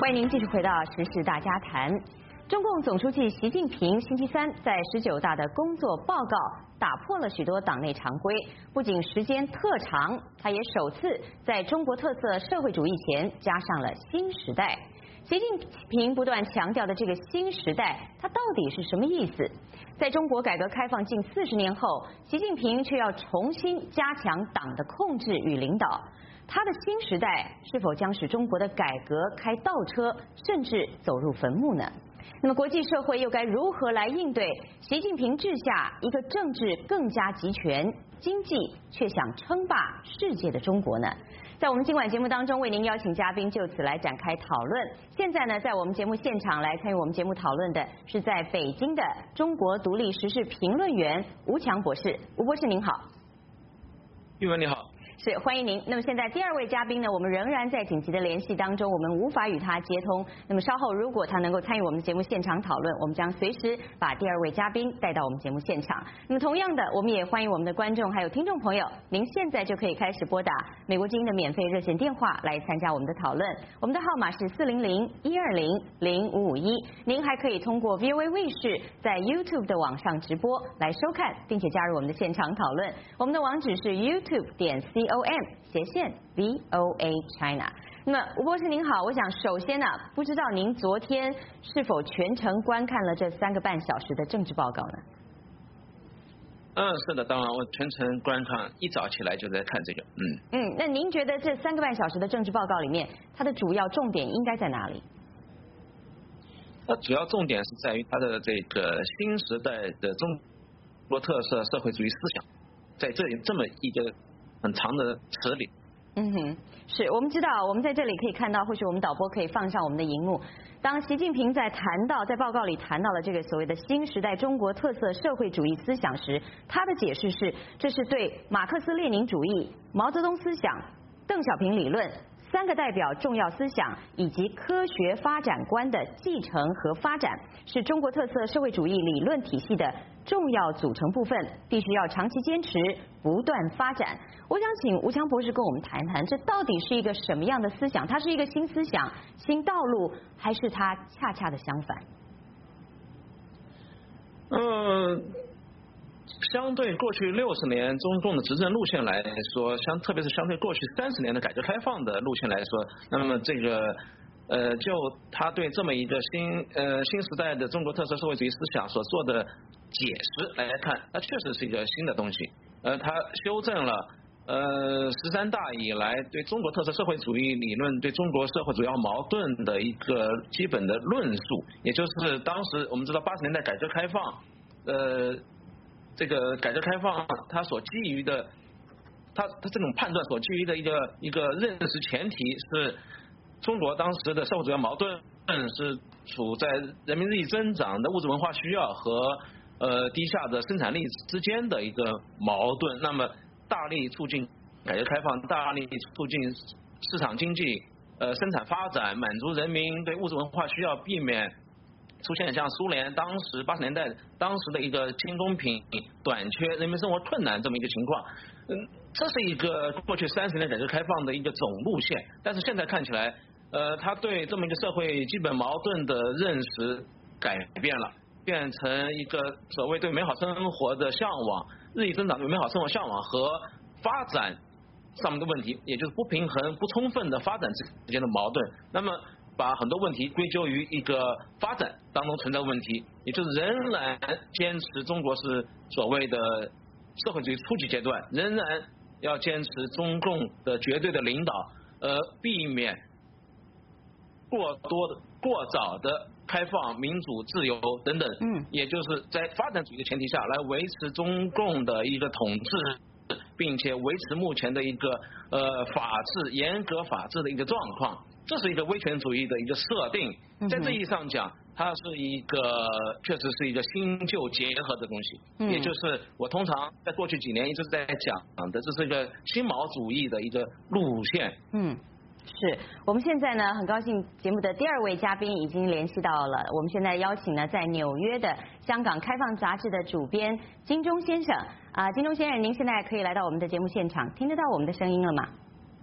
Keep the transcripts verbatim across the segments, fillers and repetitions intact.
欢迎您继续回到《时事大家谈》。中共总书记习近平星期三在十九大的工作报告打破了许多党内常规，不仅时间特长，他也首次在中国特色社会主义前加上了新时代。习近平不断强调的这个新时代，它到底是什么意思？在中国改革开放近四十年后，习近平却要重新加强党的控制与领导。他的新时代是否将使中国的改革开倒车，甚至走入坟墓呢？那么国际社会又该如何来应对习近平治下一个政治更加集权、经济却想称霸世界的中国呢？在我们今晚节目当中，为您邀请嘉宾就此来展开讨论。现在呢，在我们节目现场来参与我们节目讨论的是在北京的中国独立时事评论员吴强博士。吴博士您好。 玉文你好。 是，欢迎您。那么现在第二位嘉宾呢，我们仍然在紧急的联系当中，我们无法与他接通。那么稍后如果他能够参与我们节目现场讨论，我们将随时把第二位嘉宾带到我们节目现场。那么同样的，我们也欢迎我们的观众还有听众朋友，您现在就可以开始拨打美国之音的免费热线电话来参加我们的讨论。我们的号码是四零零一二零零五五一。您还可以通过 V O A 卫视在 YouTube 的网上直播来收看，并且加入我们的现场讨论。我们的网址是 YouTube 点 C O M 斜线 V O A China。那么吴博士您好，我想首先呢、啊，不知道您昨天是否全程观看了这三个半小时的政治报告呢？ 嗯，是的，当然我全程观看，一早起来就在看这个，嗯。 嗯，那您觉得这三个半小时的政治报告里面，它的主要重点应该在哪里？ 它主要重点是在于它的这个新时代的中国特色社会主义思想，在这里这么一个很长的词里。 嗯哼，是我们知道，我们在这里可以看到，或许我们导播可以放上我们的荧幕。当习近平在谈到在报告里谈到了这个所谓的新时代中国特色社会主义思想时，他的解释是，这是对马克思列宁主义、毛泽东思想、邓小平理论三个代表重要思想以及科学发展观的继承和发展，是中国特色社会主义理论体系的重要组成部分，必须要长期坚持，不断发展。我想请吴强博士跟我们谈谈，这到底是一个什么样的思想？它是一个新思想、新道路，还是它恰恰的相反？ 嗯。相对过去六十年中共的执政路线来说，相特别是相对过去三十年的改革开放的路线来说，那么这个呃，就他对这么一个新呃新时代的中国特色社会主义思想所做的解释来看，它确实是一个新的东西。呃，他修正了呃十三大以来对中国特色社会主义理论对中国社会主要矛盾的一个基本的论述，也就是当时我们知道八十年代改革开放，呃。这个改革开放，它所基于的，它它这种判断所基于的一个一个认识前提是，中国当时的社会主要矛盾是处在人民日益增长的物质文化需要和呃低下的生产力之间的一个矛盾。那么大力促进改革开放，大力促进市场经济，呃生产发展，满足人民对物质文化需要，避免出现像苏联当时八十年代当时的一个轻工品短缺、人民生活困难这么一个情况，嗯，这是一个过去三十年改革开放的一个总路线。但是现在看起来，呃，他对这么一个社会基本矛盾的认识改变了，变成一个所谓对美好生活的向往、日益增长对美好生活向往和发展上面的问题，也就是不平衡、不充分的发展之间的矛盾。那么把很多问题归咎于一个发展当中存在的问题，也就是仍然坚持中国是所谓的社会主义初级阶段，仍然要坚持中共的绝对的领导，呃，避免过多的、过早的开放、民主、自由等等，嗯，也就是在发展主义的前提下来维持中共的一个统治，并且维持目前的一个呃法治、严格法治的一个状况。这是一个威权主义的一个设定，在这意义上讲，它是一个确实是一个新旧结合的东西，嗯、也就是我通常在过去几年一直在讲的，这是一个新毛主义的一个路线。 嗯，是我们现在呢很高兴节目的第二位嘉宾已经联系到了，我们现在邀请呢在纽约的香港开放杂志的主编金钟先生啊，金钟先生，您现在可以来到我们的节目现场，听得到我们的声音了吗？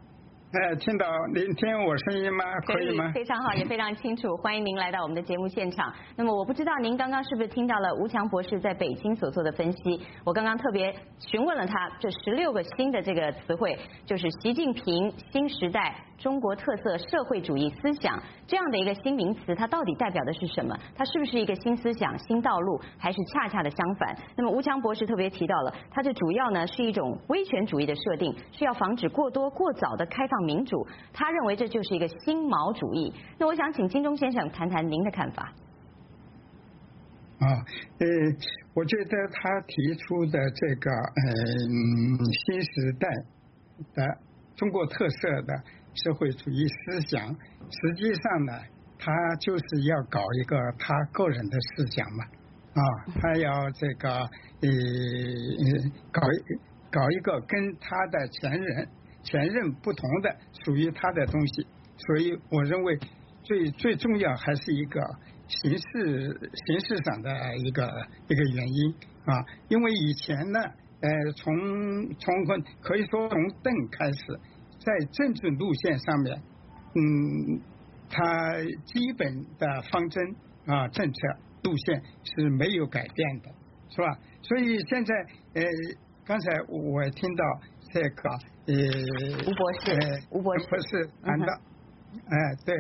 呃，听到您听我声音吗？可以吗？ 非常好，也非常清楚。欢迎您来到我们的节目现场。那么我不知道您刚刚是不是听到了吴强博士在北京所做的分析？我刚刚特别询问了他，这十六个新的这个词汇，就是习近平新时代中国特色社会主义思想这样的一个新名词，它到底代表的是什么？它是不是一个新思想、新道路，还是恰恰的相反？那么吴强博士特别提到了，它这主要呢是一种威权主义的设定，是要防止过多过早的开放民主。他认为这就是一个新毛主义。那我想请金钟先生谈谈您的看法。 啊，呃，我觉得他提出的这个嗯新时代的中国特色的社会主义思想，实际上呢，他就是要搞一个他个人的思想嘛，啊，他要这个呃搞搞一个跟他的前人前任不同的属于他的东西，所以我认为最最重要还是一个形式形式上的一个一个原因啊，因为以前呢，呃，从从可以说从邓开始，在政治路线上面，嗯，他基本的方针啊政策路线是没有改变的，是吧？所以现在呃，刚才我听到这个呃， 吴博士， 呃、 吴博士， 博士谈到，哎、呃，对。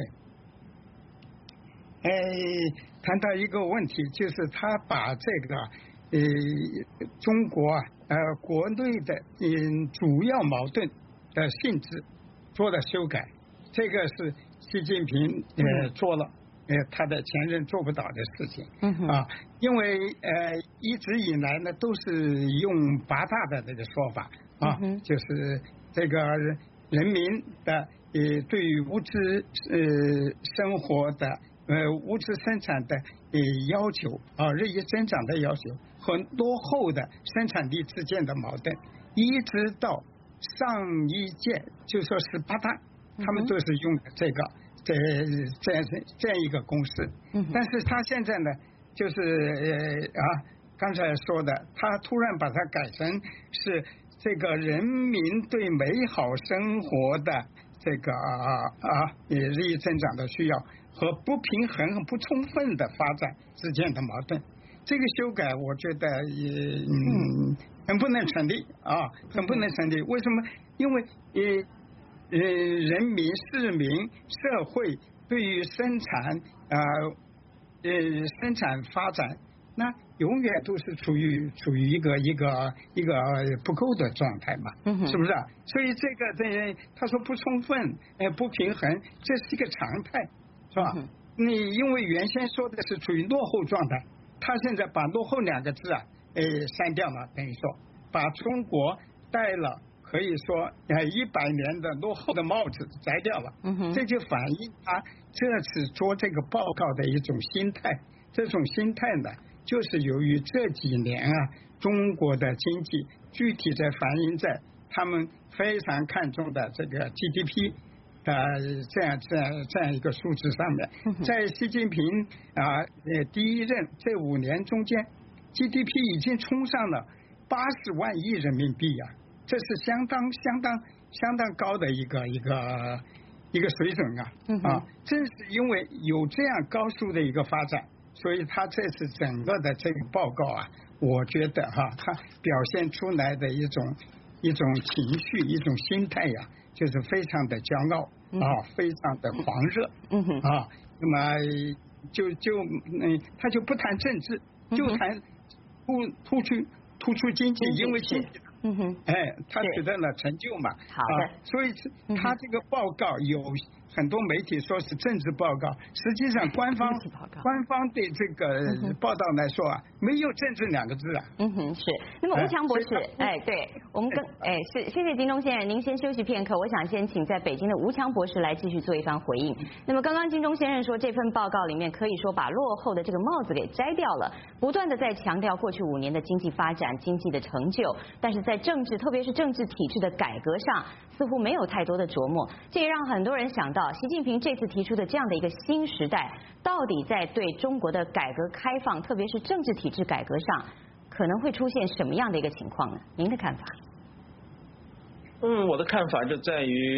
哎，谈到一个问题，就是他把这个呃中国啊呃国内的嗯主要矛盾的性质做了修改，这个是习近平呃做了呃他的前任做不到的事情啊，因为呃一直以来呢都是用八大的这个说法啊，就是这个人民的呃对于物质呃生活的。呃，物质生产的呃要求啊，日益增长的要求和落后的生产力之间的矛盾，一直到上一届就说十八大，他们都是用的这个这这样这样一个公式。但是他现在呢，就是呃啊，刚才说的，他突然把它改成是这个人民对美好生活的这个啊啊日益增长的需要。和不平衡和不充分的发展之间的矛盾，这个修改我觉得也嗯很不能成立啊，很不能成立。为什么？因为呃呃人民、市民、社会对于生产啊 呃, 呃生产发展，那永远都是处于处于一个一个一个不够的状态嘛，是不是啊？所以这个这他说不充分，呃不平衡，这是一个常态。是吧？你因为原先说的是处于落后状态，他现在把落后两个字啊，呃删掉了，等于说把中国戴了可以说呃一百年的落后的帽子摘掉了。嗯这就反映他这次做这个报告的一种心态。这种心态呢，就是由于这几年啊，中国的经济具体的反映在他们非常看重的这个 G D P。呃，这样这样这样一个数字上面，在习近平啊呃第一任这五年中间 ，G D P 已经冲上了八十万亿人民币呀、啊，这是相当相当相当高的一个一个一个水准啊啊！正是因为有这样高速的一个发展，所以他这次整个的这个报告啊，我觉得哈、啊，他表现出来的一种一种情绪，一种心态呀、啊。就是非常的骄傲啊，非常的狂热啊，那么就就嗯，他就不谈政治，就谈突突出突出经济，因为经济，嗯哼，哎，他取得了成就嘛， 好的， 所以他这个报告有很多媒体说是政治报告，实际上官方官方对这个报道来说啊，没有政治两个字啊。 嗯哼，是。那么吴强博士，哎，对我们跟哎是，谢谢金钟先生，您先休息片刻，我想先请在北京的吴强博士来继续做一番回应。那么刚刚金钟先生说，这份报告里面可以说把落后的这个帽子给摘掉了，不断的在强调过去五年的经济发展、经济的成就，但是在政治，特别是政治体制的改革上，似乎没有太多的琢磨，这也让很多人想到。习近平这次提出的这样的一个新时代，到底在对中国的改革开放，特别是政治体制改革上，可能会出现什么样的一个情况呢？您的看法？ 嗯，我的看法就在于，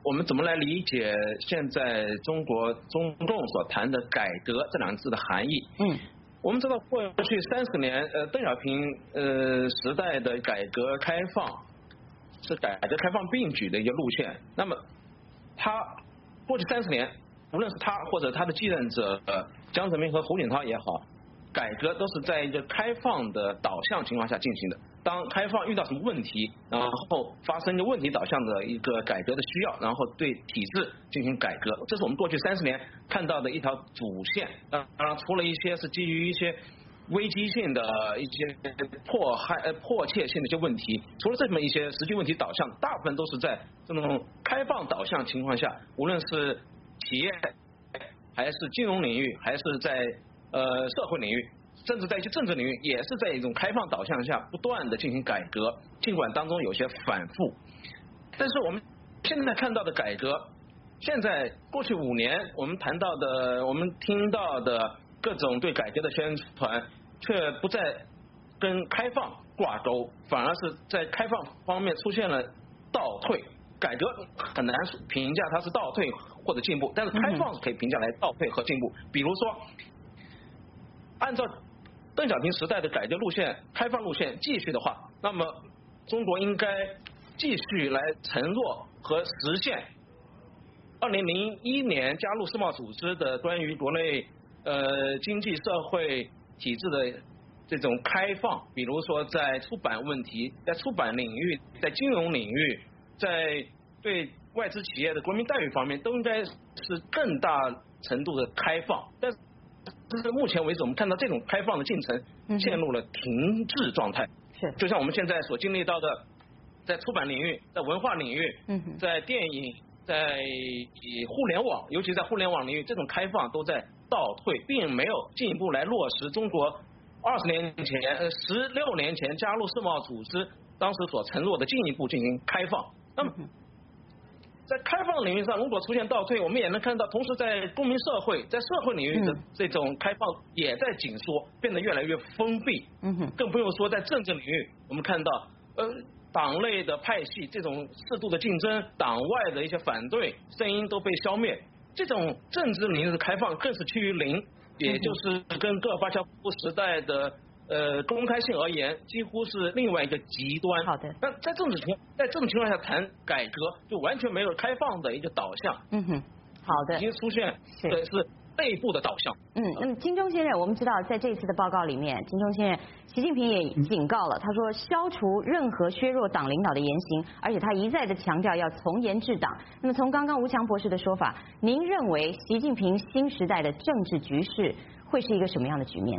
我们怎么来理解现在中国中共所谈的改革这两个字的含义？ 嗯， 我们知道过去三十年，呃，邓小平呃时代的改革开放是改革开放并举的一个路线。那么他过去三十年，无论是他或者他的继任者呃江泽民和胡锦涛也好，改革都是在一个开放的导向情况下进行的。当开放遇到什么问题，然后发生一个问题导向的一个改革的需要，然后对体制进行改革，这是我们过去三十年看到的一条主线。当然，除了一些是基于一些危机性的一些迫害呃迫切性的一些问题，除了这么一些实际问题导向，大部分都是在这种开放导向情况下，无论是企业还是金融领域，还是在呃社会领域，甚至在一些政治领域，也是在一种开放导向下不断的进行改革，尽管当中有些反复。但是我们现在看到的改革，现在过去五年我们谈到的，我们听到的各种对改革的宣传，却不再跟开放挂钩，反而是在开放方面出现了倒退。改革很难评价它是倒退或者进步，但是开放是可以评价来倒退和进步。比如说，按照邓小平时代的改革路线、开放路线继续的话，那么中国应该继续来承诺和实现二零零一年加入世贸组织的关于国内呃经济社会体制的这种开放，比如说在出版问题、在出版领域、在金融领域、在对外资企业的国民待遇方面，都应该是更大程度的开放。但是但是目前为止，我们看到这种开放的进程陷入了停滞状态。 是， 就像我们现在所经历到的，在出版领域、在文化领域、在电影、在互联网，尤其在互联网领域，这种开放都在倒退，并没有进一步来落实中国二十年前、呃十六年前加入世贸组织当时所承诺的进一步进行开放。那么在开放领域上，如果出现倒退，我们也能看到，同时在公民社会、在社会领域的这种开放也在紧缩，变得越来越封闭。 嗯哼， 更不用说在政治领域，我们看到，呃，党内的派系这种适度的竞争，党外的一些反对声音都被消灭，这种政治领域的开放更是趋于零，也就是跟戈尔巴乔夫时代的呃公开性而言，几乎是另外一个极端。 好的。 那在这种情在这种情况下谈改革，就完全没有开放的一个导向。 嗯哼，好的。 已经出现对是内部的导向。 嗯，那么金钟先生，我们知道在这次的报告里面，金钟先生，习近平也警告了，他说消除任何削弱党领导的言行，而且他一再的强调要从严治党。那么从刚刚吴强博士的说法，您认为习近平新时代的政治局势会是一个什么样的局面？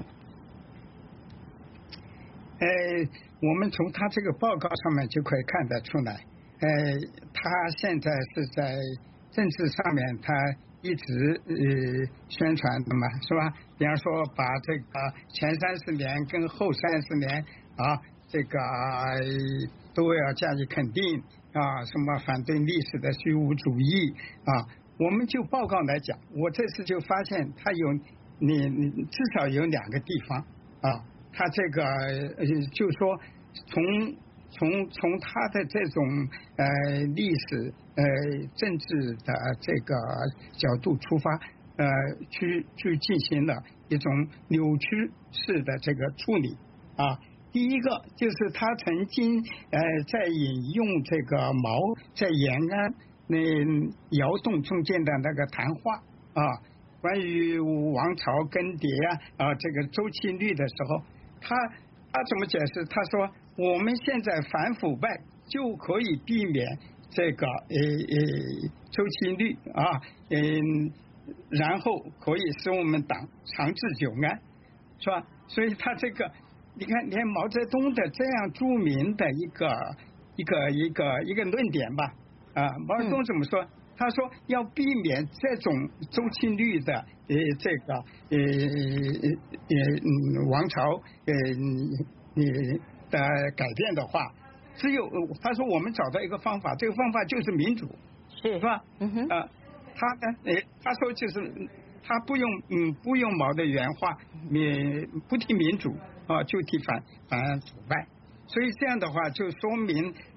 呃，我们从他这个报告上面就可以看得出来，呃，他现在是在政治上面他一直呃宣传的嘛，是吧？比方说把这个前三十年跟后三十年啊，这个、呃、都要加以肯定啊，什么反对历史的虚无主义啊。我们就报告来讲，我这次就发现他有你你至少有两个地方啊。他这个呃，就说从从从他的这种呃历史呃政治的这个角度出发，呃，去去进行了一种扭曲式的这个处理啊。第一个就是他曾经呃在引用这个毛在延安那窑洞中间的那个谈话啊，关于王朝更迭啊啊这个周期率的时候。他他怎么解释？他说我们现在反腐败就可以避免这个呃呃周期率啊，嗯，然后可以使我们党长治久安，是吧？所以他这个你看，连毛泽东的这样著名的一个一个一个一个论点吧，啊，毛泽东怎么说？嗯他说要避免这种周期率的呃这个呃呃王朝呃呃的改变的话，只有他说我们找到一个方法，这个方法就是民主， 是是吧？ 嗯哼。 啊，他呢，呃，他说就是他不用嗯不用毛的原话，民不提民主啊，就提反反腐败，所以这样的话就说明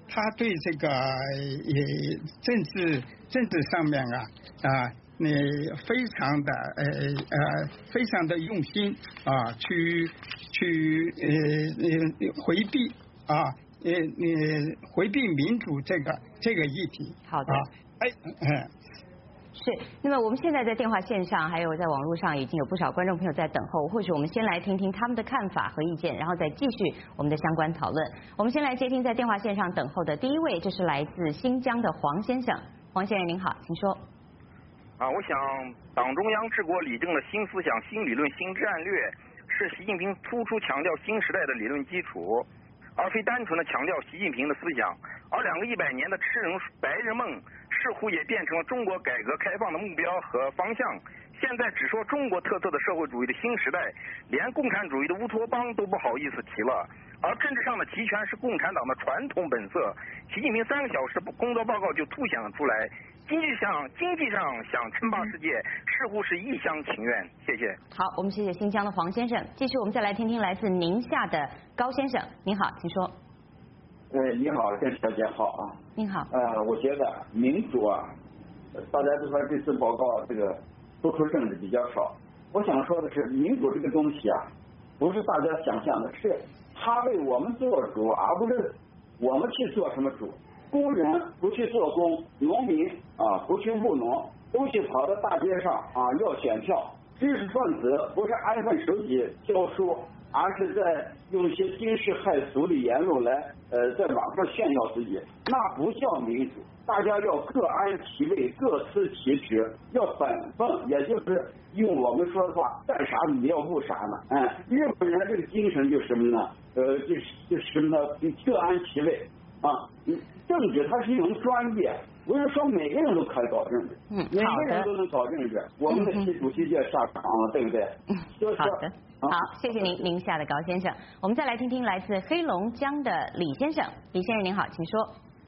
他对这个也政治政治上面啊啊，你非常的呃呃非常的用心啊，去去呃呃回避啊呃呃回避民主这个这个议题。 好的。 啊，哎嗯。 是，那么我们现在在电话线上，还有在网络上，已经有不少观众朋友在等候。或许我们先来听听他们的看法和意见，然后再继续我们的相关讨论。我们先来接听在电话线上等候的第一位，这是来自新疆的黄先生。黄先生您好，请说。 啊，我想党中央治国理政的新思想、新理论、新战略，是习近平突出强调新时代的理论基础，而非单纯的强调习近平的思想。而两个一百年的吃人白日梦，似乎也变成了中国改革开放的目标和方向。现在只说中国特色的社会主义的新时代，连共产主义的乌托邦都不好意思提了。而政治上的集权是共产党的传统本色。习近平三个小时工作报告就凸显了出来。经济上经济上想称霸世界，似乎是一厢情愿。谢谢。 好，我们谢谢新疆的黄先生。继续，我们再来听听来自宁夏的高先生。您好，请说。 呃，你好，郑小姐好啊。 您好。 呃，我觉得民主啊，大家都说这次报告这个突出政治比较少。我想说的是，民主这个东西啊，不是大家想象的，是他为我们做主，而不是我们去做什么主。工人不去做工，农民啊不去务农，都去跑到大街上啊要选票。知识分子不是安分守己教书，而是在用一些惊世骇俗的言论来呃在网上炫耀自己，那不叫民主。大家要各安其位，各司其职，要本分，也就是用我们说的话，干啥你要务啥呢？嗯，日本人这个精神就是什么呢？呃，就是就是什么呢？各安其位啊。政治它是一种专业，不是说每个人都可以搞政治， 嗯， 每个人都能搞政治。我们的习主席就下场了，对不对？ 嗯，好的，好，谢谢您，宁夏的高先生。我们再来听听来自黑龙江的李先生。李先生您好，请说。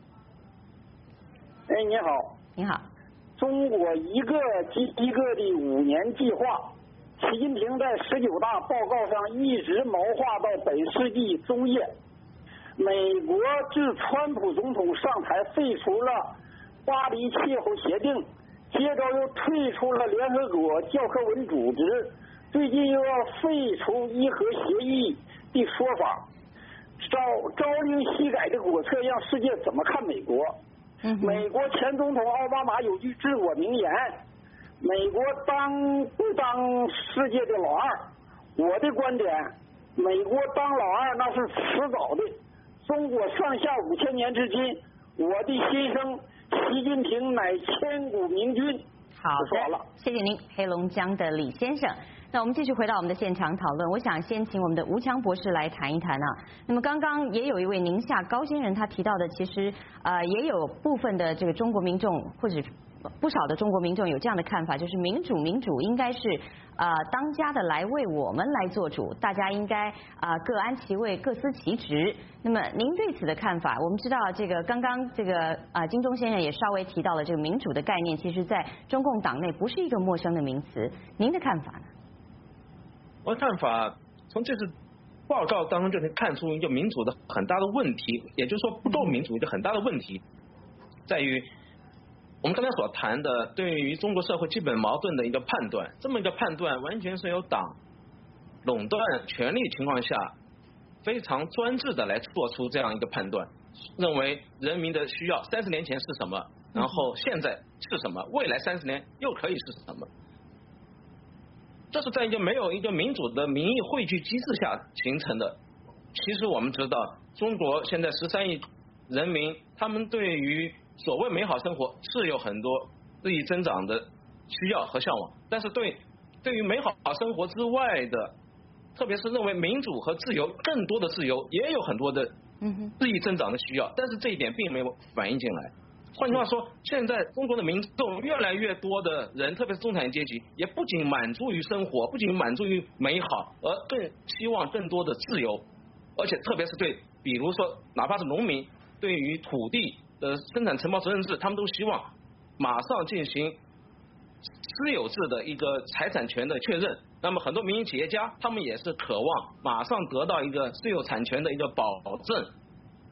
哎，你好。 你好。 中国一个接一个的五年计划，习近平在十九大报告上一直谋划到本世纪中叶。美国自川普总统上台废除了巴黎气候协定，接着又退出了联合国教科文组织，最近又要废除伊核协议的说法，朝朝令夕改的国策让世界怎么看美国？ 嗯、 美国前总统奥巴马有句治国名言：美国当不当世界的老二？我的观点，美国当老二那是迟早的。中国上下五千年至今，我的心声，习近平乃千古明君。 好的，谢谢您，黑龙江的李先生。那我们继续回到我们的现场讨论，我想先请我们的吴强博士来谈一谈啊。那么刚刚也有一位宁夏高先生他提到的，其实呃也有部分的这个中国民众或者不少的中国民众有这样的看法，就是民主民主应该是呃当家的来为我们来做主，大家应该啊、呃、各安其位，各司其职。那么您对此的看法？我们知道这个刚刚这个啊、呃、金钟先生也稍微提到了这个民主的概念，其实在中共党内不是一个陌生的名词。您的看法呢？ 我的看法从这次报告当中就能看出一个民主的很大的问题，也就是说不够民主一个很大的问题，在于我们刚才所谈的对于中国社会基本矛盾的一个判断，这么一个判断完全是由党垄断权力情况下非常专制的来做出这样一个判断，认为人民的需要三十年前是什么，然后现在是什么，未来三十年又可以是什么。这是在一个没有一个民主的民意汇聚机制下形成的。其实我们知道，中国现在十三亿人民，他们对于所谓美好生活是有很多日益增长的需要和向往，但是对对于美好生活之外的，特别是认为民主和自由更多的自由，也有很多的日益增长的需要，但是这一点并没有反映进来。换句话说，现在中国的民众越来越多的人，特别是中产阶级，也不仅满足于生活，不仅满足于美好，而更希望更多的自由，而且特别是对，比如说哪怕是农民，对于土地的生产承包责任制，他们都希望马上进行私有制的一个财产权的确认。那么很多民营企业家，他们也是渴望马上得到一个私有产权的一个保证。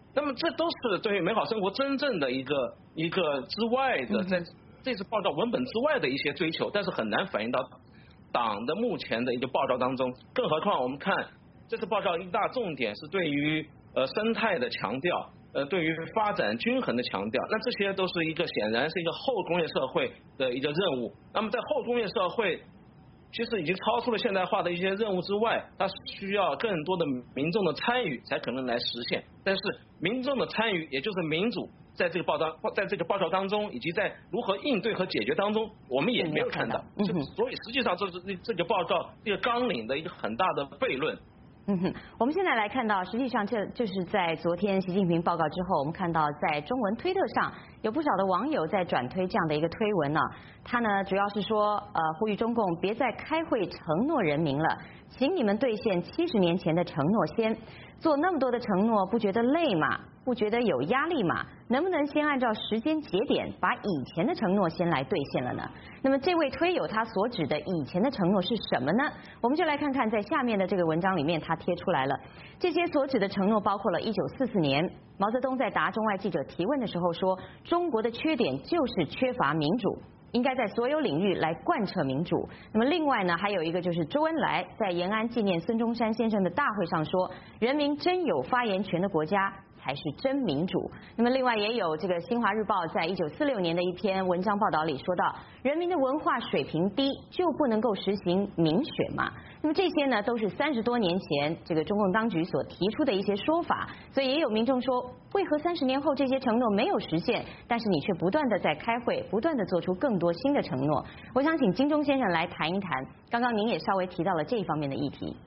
那么这都是对于美好生活真正的一个一个之外的，在这次报告文本之外的一些追求，但是很难反映到党的目前的一个报告当中。更何况我们看这次报告一大重点是对于呃生态的强调，呃对于发展均衡的强调，那这些都是一个显然是一个后工业社会的一个任务。那么在后工业社会其实已经超出了现代化的一些任务之外，它需要更多的民众的参与才可能来实现。但是民众的参与，也就是民主，在这个报道，在这个报告当中，以及在如何应对和解决当中，我们也没有看到。嗯、所以实际上这是这个报告这个纲领的一个很大的悖论。 嗯哼，我们现在来看到，实际上这就是在昨天习近平报告之后，我们看到在中文推特上有不少的网友在转推这样的一个推文呢。他呢主要是说，呃，呼吁中共别再开会承诺人民了，请你们兑现七十年前的承诺先。做那么多的承诺，不觉得累吗？不觉得有压力吗？能不能先按照时间节点，把以前的承诺先来兑现了呢？那么这位推友他所指的以前的承诺是什么呢？我们就来看看在下面的这个文章里面他贴出来了。这些所指的承诺包括了一九四四年毛泽东在答中外记者提问的时候说，中国的缺点就是缺乏民主，应该在所有领域来贯彻民主。那么另外呢，还有一个就是周恩来在延安纪念孙中山先生的大会上说，人民真有发言权的国家才是真民主。那么另外也有这个新华日报在一九四六年的一篇文章报道里说到，人民的文化水平低就不能够实行民选嘛。那么这些呢都是三十多年前这个中共当局所提出的一些说法，所以也有民众说，为何三十年后这些承诺没有实现，但是你却不断的在开会，不断的做出更多新的承诺？我想请金钟先生来谈一谈，刚刚您也稍微提到了这一方面的议题。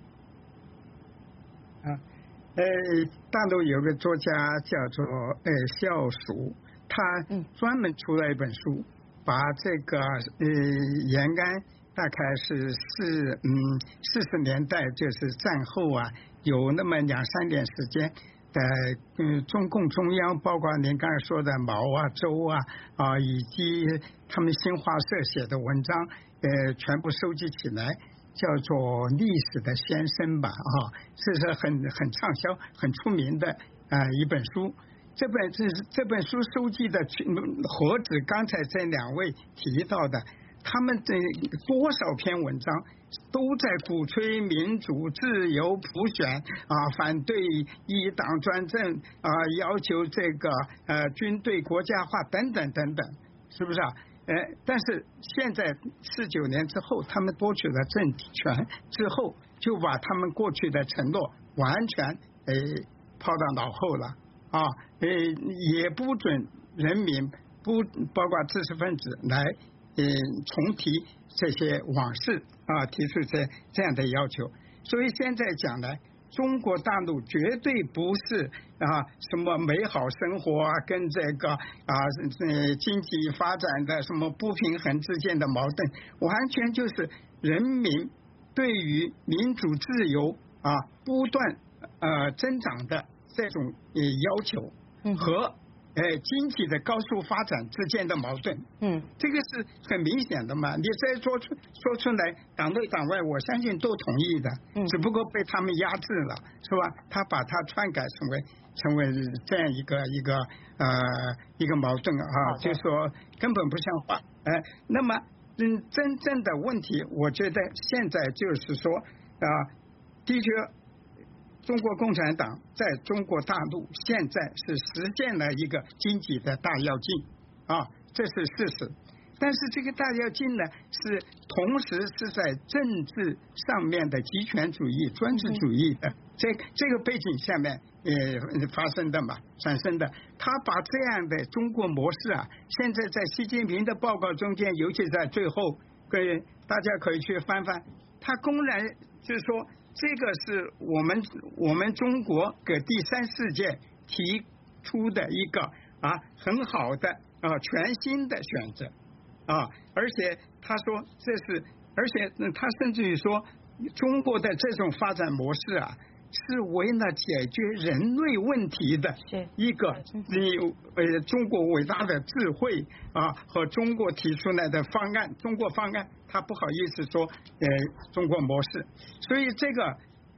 啊，呃，大陆有个作家叫做呃萧曙，他专门出了一本书，把这个呃延安大概是四嗯四十年代，就是战后啊，有那么两三年时间的嗯中共中央，包括您刚才说的毛啊、周啊啊，以及他们新华社写的文章，呃，全部收集起来，叫做历史的先生吧啊，这是很很畅销、很出名的啊、呃、一本书。这本这这本书收集的何止刚才这两位提到的，他们这多少篇文章都在鼓吹民主、自由、普选啊，反对一党专政啊，要求这个呃军队国家化等等等等，是不是啊？呃，但是现在四九年之后，他们夺取了政权之后，就把他们过去的承诺完全呃抛到脑后了啊，呃也不准人民不包括知识分子来呃重提这些往事啊，提出这这样的要求。所以现在讲呢，中国大陆绝对不是啊什么美好生活啊跟这个啊呃经济发展的什么不平衡之间的矛盾，完全就是人民对于民主自由啊不断呃增长的这种呃要求和呃经济的高速发展之间的矛盾。嗯，这个是很明显的嘛，你再说出说出来，党内党外我相信都同意的，嗯，只不过被他们压制了，是吧？他把它篡改成为成为这样一个一个呃一个矛盾啊，就说根本不像话。哎、呃，那么嗯，真正的问题，我觉得现在就是说啊、呃，的确。中国共产党在中国大陆现在是实现了一个经济的大跃进啊，这是事实。但是这个大跃进呢，是同时是在政治上面的极权主义、专制主义的这这个背景下面呃发生的嘛，产生的。他把这样的中国模式啊，现在在习近平的报告中间，尤其在最后，各位大家可以去翻翻，他公然就是说。这个是我们我们中国给第三世界提出的一个啊很好的啊全新的选择啊，而且他说这是，而且他甚至于说中国的这种发展模式啊，是为了解决人类问题的一个你呃中国伟大的智慧啊和中国提出来的方案，中国方案。他不好意思说呃中国模式，所以这个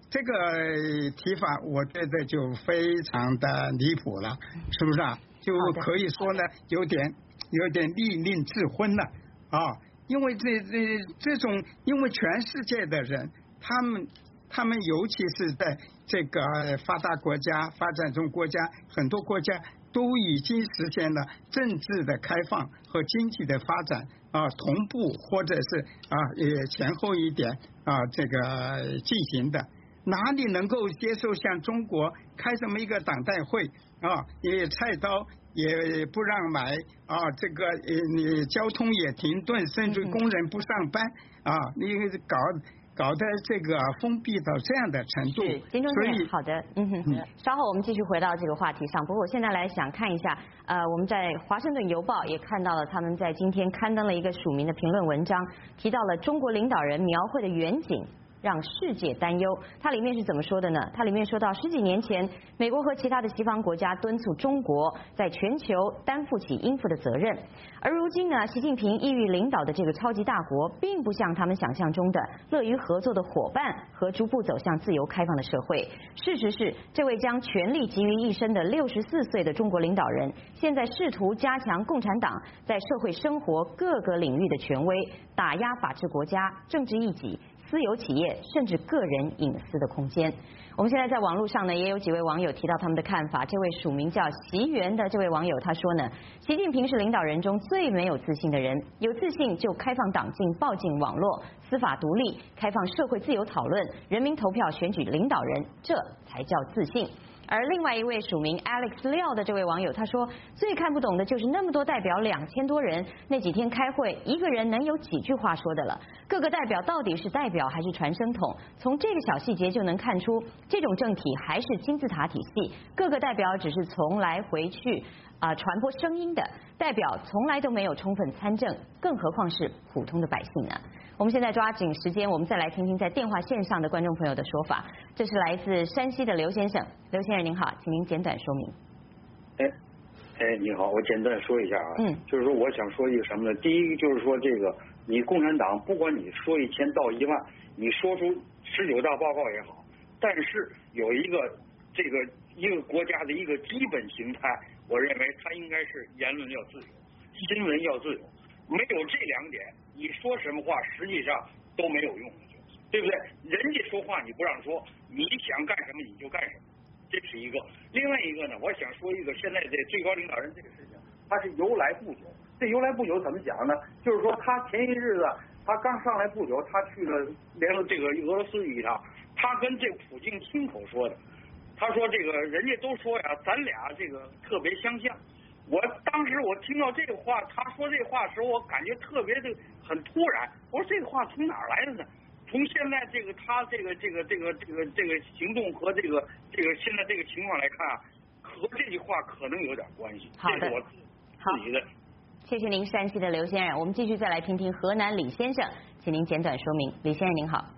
这个提法我觉得就非常的离谱了，是不是啊？就可以说呢，有点有点立令智昏了啊！因为这这这种，因为全世界的人，他们他们尤其是在这个发达国家、发展中国家，很多国家都已经实现了政治的开放和经济的发展啊，同步或者是啊也前后一点啊这个进行的。哪里能够接受像中国开这么一个党代会啊，也菜刀也不让买啊，这个呃你交通也停顿，甚至工人不上班啊，你搞搞得这个封闭到这样的程度。 是，金钟健，好的，嗯哼，嗯稍后我们继续回到这个话题上。不过我现在来想看一下，呃，我们在华盛顿邮报也看到了他们在今天刊登了一个署名的评论文章，提到了中国领导人描绘的远景让世界担忧。它里面是怎么说的呢？它里面说到十几年前，美国和其他的西方国家敦促中国在全球担负起应负的责任，而如今呢，习近平意欲领导的这个超级大国，并不像他们想象中的乐于合作的伙伴和逐步走向自由开放的社会。事实是，这位将权力集于一身的六十四岁的中国领导人，现在试图加强共产党在社会生活各个领域的权威，打压法治国家、政治异己、私有企业甚至个人隐私的空间。我们现在在网络上呢，也有几位网友提到他们的看法。这位署名叫习源的这位网友他说呢，习近平是领导人中最没有自信的人，有自信就开放党禁、报禁网络、司法独立，开放社会自由讨论，人民投票选举领导人，这才叫自信。而另外一位署名 Alex 廖的这位网友他说，最看不懂的就是那么多代表两千多人，那几天开会，一个人能有几句话说的了？各个代表到底是代表还是传声筒？从这个小细节就能看出，这种政体还是金字塔体系，各个代表只是从来回去啊、呃、传播声音的，代表从来都没有充分参政，更何况是普通的百姓呢？我们现在抓紧时间，我们再来听听在电话线上的观众朋友的说法。这是来自山西的刘先生，刘先生您好，请您简短说明。 哎，哎，你好，我简短说一下啊， 嗯， 就是说我想说一个什么呢？第一个就是说这个，你共产党不管你说一千道一万，你说出十九大报告也好，但是有一个这个一个国家的一个基本形态，我认为它应该是言论要自由，新闻要自由。没有这两点，你说什么话实际上都没有用的，对不对？人家说话你不让说，你想干什么你就干什么，这是一个。另外一个呢，我想说一个，现在这最高领导人这个事情，他是由来不久。这由来不久怎么讲呢？就是说他前一日子他刚上来不久，他去了联合这个俄罗斯一趟，他跟这普京亲口说的，他说这个人家都说呀，咱俩这个特别相像。我当时我听到这个话，他说这话的时候，我感觉特别的很突然。我说这个话从哪儿来的呢？从现在这个他这个这个这个这个这个行动和这个这个现在这个情况来看啊，和这句话可能有点关系。 好的， 这是我自己的。 谢谢您，山西的刘先生。我们继续再来听听河南李先生，请您简短说明。李先生您好。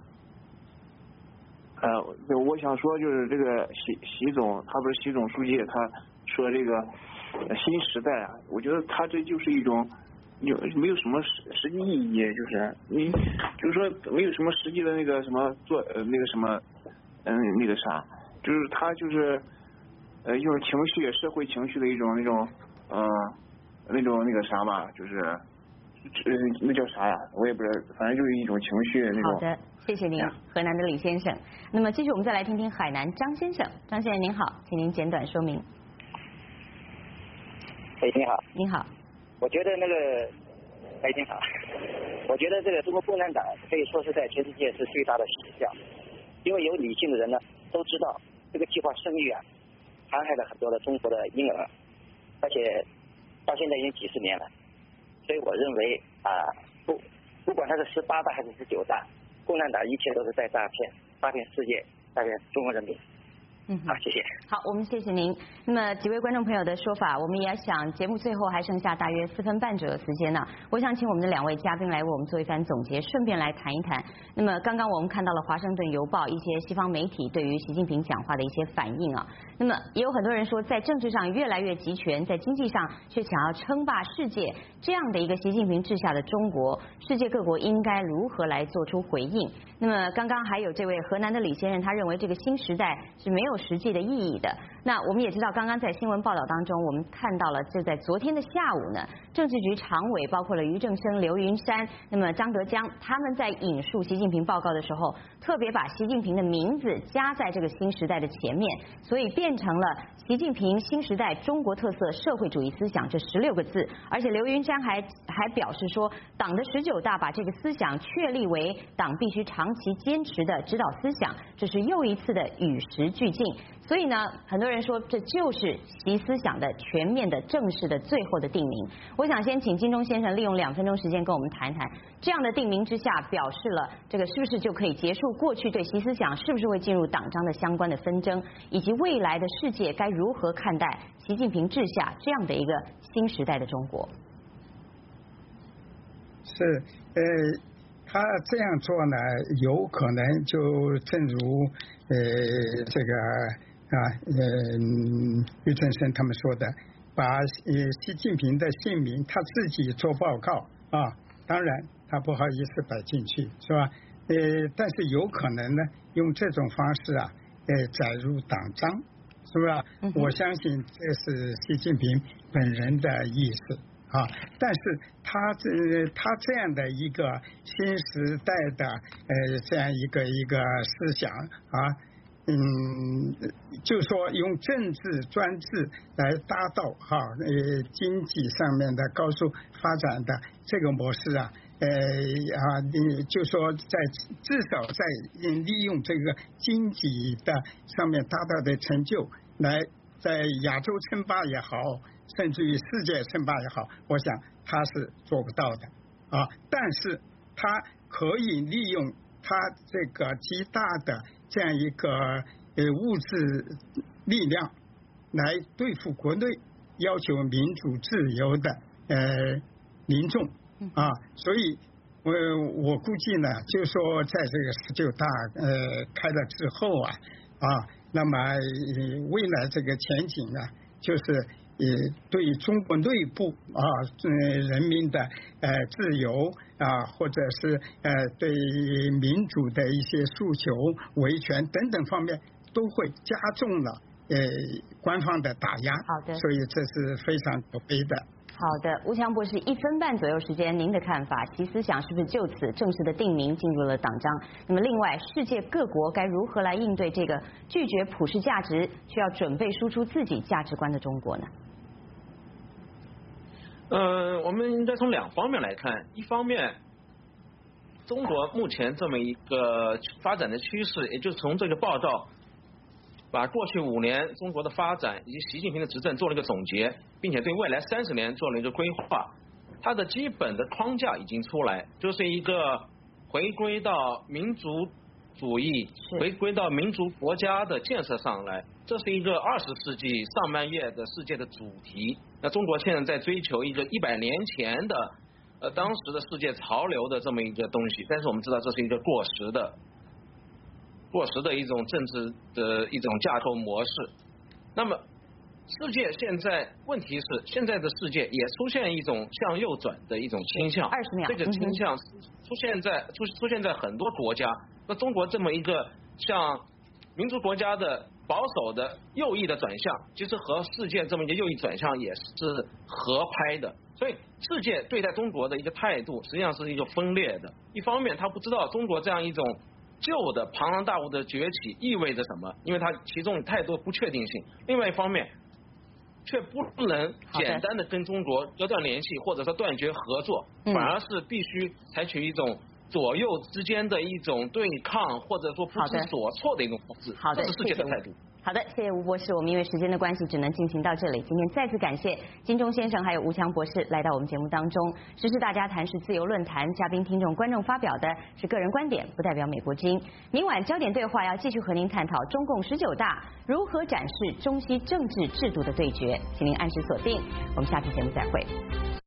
呃，我想说就是这个习习总，他不是习总书记，他说这个新时代啊，我觉得他这就是一种有没有什么实实际意义，就是你就是说没有什么实际的那个什么做呃那个什么嗯那个啥，就是他就是呃一种情绪社会情绪的一种那种呃那种那个啥吧，就是呃那叫啥呀？我也不知道，反正就是一种情绪那种。 好的，谢谢您，河南的李先生。那么继续我们再来听听海南张先生，张先生您好，请您简短说明。 哎，你好。 您好。 我觉得那个，哎，你好。我觉得这个中国共产党可以说是在全世界是最大的耻笑，因为有理性的人呢都知道这个计划生育啊，残害了很多的中国的婴儿，而且到现在已经几十年了，所以我认为啊，不不管他是十八大还是十九大，共产党一切都是在诈骗，诈骗世界，诈骗中国人民。 嗯， 好，谢谢。 好，我们谢谢您。那么几位观众朋友的说法，我们也想节目最后还剩下大约四分半左右时间呢，我想请我们的两位嘉宾来为我们做一番总结，顺便来谈一谈。那么刚刚我们看到了《华盛顿邮报》一些西方媒体对于习近平讲话的一些反应啊。那么也有很多人说，在政治上越来越集权，在经济上却想要称霸世界，这样的一个习近平治下的中国，世界各国应该如何来做出回应？那么刚刚还有这位河南的李先生，他认为这个新时代是没有实际的意义的。那我们也知道，刚刚在新闻报道当中，我们看到了，就在昨天的下午呢，政治局常委包括了俞正声、刘云山，那么张德江，他们在引述习近平报告的时候，特别把习近平的名字加在这个新时代的前面，所以变成了习近平新时代中国特色社会主义思想这十六个字。而且刘云山还还表示说，党的十九大把这个思想确立为党必须长期坚持的指导思想，这是又一次的与时俱进。所以呢，很多人说这就是习思想的全面的正式的最后的定名。我想先请金钟先生利用两分钟时间跟我们谈谈，这样的定名之下，表示了这个是不是就可以结束过去对习思想是不是会进入党章的相关的纷争，以及未来的世界该如何看待习近平治下这样的一个新时代的中国？ 是，呃，他这样做呢，有可能就正如呃这个。啊，呃，俞正声他们说的，把呃习近平的姓名他自己做报告啊，当然他不好意思摆进去，是吧？呃，但是有可能呢，用这种方式啊，呃，载入党章，是不是、啊嗯？我相信这是习近平本人的意思啊，但是他这他这样的一个新时代的呃这样一个一个思想啊。嗯，就说用政治专制来达到哈呃经济上面的高速发展的这个模式啊，呃啊，你就说在至少在利用这个经济的上面达到的成就，来在亚洲称霸也好，甚至于世界称霸也好，我想他是做不到的啊，但是他可以利用他这个极大的这样一个呃物质力量来对付国内要求民主自由的呃民众啊，所以我我估计呢，就说在这个十九大呃开了之后啊啊，那么、呃、未来这个前景呢，就是呃对中国内部啊呃人民的呃自由啊，或者是呃对民主的一些诉求、维权等等方面，都会加重了呃官方的打压。 好的， 所以这是非常可悲的。 好的，吴强博士，一分半左右时间，您的看法，习思想是不是就此正式的定名进入了党章？那么另外，世界各国该如何来应对这个拒绝普世价值，需要准备输出自己价值观的中国呢？ 呃，我们应该从两方面来看，一方面，中国目前这么一个发展的趋势，也就是从这个报道把过去五年中国的发展以及习近平的执政做了一个总结，并且对未来三十年做了一个规划，它的基本的框架已经出来，就是一个回归到民族主义、回归到民族国家的建设上来，这是一个二十世纪上半叶的世界的主题。那中国现在在追求一个一百年前的呃当时的世界潮流的这么一个东西，但是我们知道这是一个过时的。过时的一种政治的一种架构模式。那么世界现在问题是，现在的世界也出现一种向右转的一种倾向， 二十秒， 这个倾向出现在出出现在很多国家。那中国这么一个像民族国家的保守的右翼的转向，其实和世界这么一个右翼转向也是合拍的。所以世界对待中国的一个态度，实际上是一个分裂的。一方面，他不知道中国这样一种旧的庞然大物的崛起意味着什么，因为它其中有太多不确定性。另外一方面，却不能简单的跟中国割断联系，或者说断绝合作，反而是必须采取一种左右之间的一种对抗，或者说不知所措的一种方式。这是世界的态度。 好的，谢谢吴博士。我们因为时间的关系，只能进行到这里。今天再次感谢金钟先生还有吴强博士来到我们节目当中。时事大家谈是自由论坛，嘉宾、听众、观众发表的是个人观点，不代表美国之音。明晚焦点对话要继续和您探讨中共十九大如何展示中西政治制度的对决，请您按时锁定。我们下期节目再会。